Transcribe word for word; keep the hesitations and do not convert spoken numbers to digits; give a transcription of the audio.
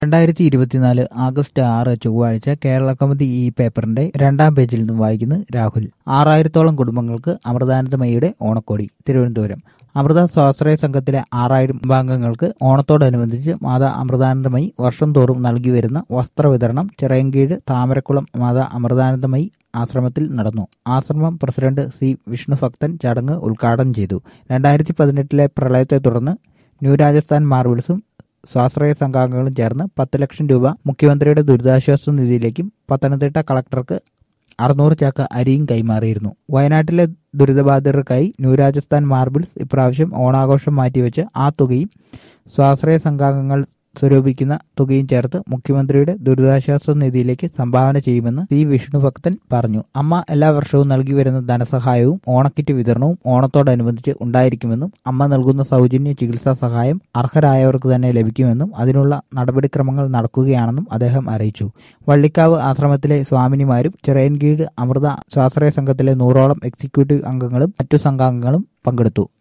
രണ്ടായിരത്തി ഇരുപത്തിനാല് ആഗസ്റ്റ് ആറ് ചൊവ്വാഴ്ച കേരള കൗമുദി ഈ പേപ്പറിന്റെ രണ്ടാം പേജിൽ നിന്നും വായിക്കുന്നു രാഹുൽ. ആറായിരത്തോളം കുടുംബങ്ങൾക്ക് അമൃതാനന്ദമയിയുടെ ഓണക്കോടി. തിരുവനന്തപുരം. അമൃത സ്വാശ്രയ സംഘത്തിലെ ആറായിരം കുടുംബാംഗങ്ങൾക്ക് ഓണത്തോടനുബന്ധിച്ച് മാതാ അമൃതാനന്ദമയി വർഷം തോറും നൽകി വരുന്ന വസ്ത്രവിതരണം ചിറയൻകീഴ് താമരക്കുളം മാതാ അമൃതാനന്ദമയി ആശ്രമത്തിൽ നടന്നു. ആശ്രമം പ്രസിഡന്റ് സി വിഷ്ണുഭക്തൻ ചടങ്ങ് ഉദ്ഘാടനം ചെയ്തു. രണ്ടായിരത്തി പതിനെട്ടിലെ പ്രളയത്തെ തുടർന്ന് ന്യൂ രാജസ്ഥാൻ മാർബിൾസും സ്വാശ്രയ സംഘാംഗങ്ങളും ചേർന്ന് പത്ത് ലക്ഷം രൂപ മുഖ്യമന്ത്രിയുടെ ദുരിതാശ്വാസ നിധിയിലേക്കും പത്തനംതിട്ട കളക്ടർക്ക് അറുന്നൂറ് ചാക്ക് അരിയും കൈമാറിയിരുന്നു. വയനാട്ടിലെ ദുരിതബാധിതർക്കായി ന്യൂ രാജസ്ഥാൻ മാർബിൾസ് ഇപ്രാവശ്യം ഓണാഘോഷം മാറ്റിവെച്ച് ആ തുകയും സ്വാശ്രയ സംഘാംഗങ്ങൾ സ്വരൂപിക്കുന്ന തുകയും ചേർത്ത് മുഖ്യമന്ത്രിയുടെ ദുരിതാശ്വാസ നിധിയിലേക്ക് സംഭാവന ചെയ്യുമെന്ന് സി വിഷ്ണുഭക്തൻ പറഞ്ഞു. അമ്മ എല്ലാ വർഷവും നൽകി വരുന്ന ധനസഹായവും ഓണക്കിറ്റ് വിതരണവും ഓണത്തോടനുബന്ധിച്ച് ഉണ്ടായിരിക്കുമെന്നും അമ്മ നൽകുന്ന സൗജന്യ ചികിത്സാ സഹായം അർഹരായവർക്ക് തന്നെ ലഭിക്കുമെന്നും അതിനുള്ള നടപടിക്രമങ്ങൾ നടക്കുകയാണെന്നും അദ്ദേഹം അറിയിച്ചു. വള്ളിക്കാവ് ആശ്രമത്തിലെ സ്വാമിനിമാരും ചിറയൻകീഴ് അമൃത സ്വാശ്രയ സംഘത്തിലെ നൂറോളം എക്സിക്യൂട്ടീവ് അംഗങ്ങളും മറ്റു സംഘാംഗങ്ങളും പങ്കെടുത്തു.